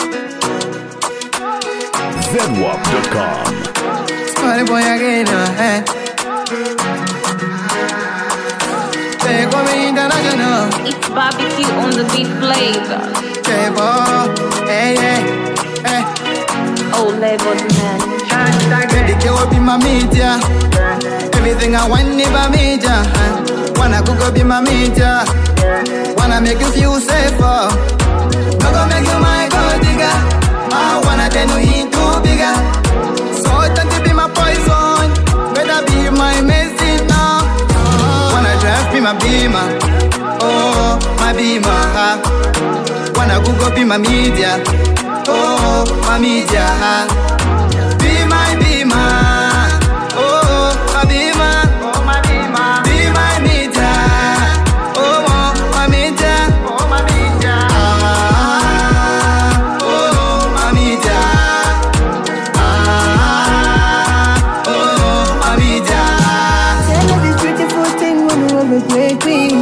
ZWAP.com. Smiley boy again, Take me international. It's barbecue on the beat flavor. Hey. Oh, labels, man. Baby, girl, be my media. Everything I want, never major. Wanna go be my media. Wanna make you feel safer. I go make you my gold digger. I wanna turn you into bigger. So don't you be my poison. Better be my medicine now. Wanna drive be my beamer. Oh, my beamer. Wanna go be my media. Oh, my media. Be my beamer. Oh, my beamer. Oh, my beamer. Be my media. Oh, my media. Oh, my media. Oh, my media. Oh, my media. Tell her this beautiful thing when you have a great queen.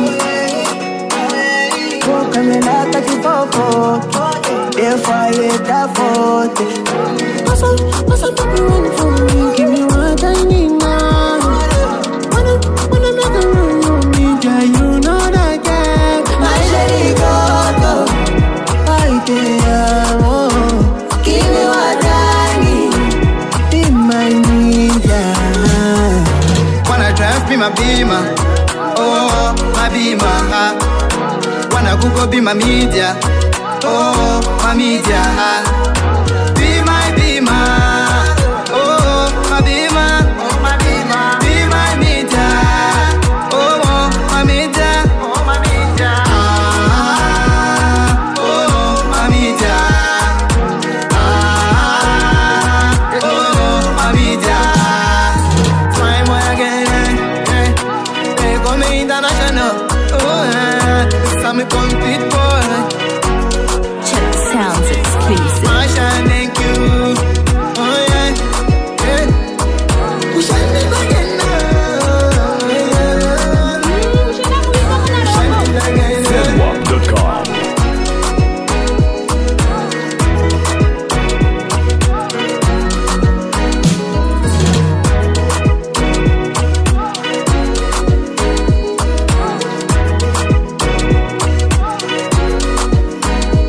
Walk on the night that you fall for. If I hit that 40. What's up, baby, running for me? Give me what I need now. Wanna make a room for me, yeah, you know that, yeah. My shady go, right there, oh. Give me what I need. Be my media. Wanna drive be my beamer. Oh, my beamer. Wanna go be my media. Oh, my media. Be my beamer. Oh, my beamer. Oh, my beamer. Be my media. Oh, my media. Oh, my media. Oh, my media. Oh, my media. Time again. Hey, come international. Oh, it's time to compete.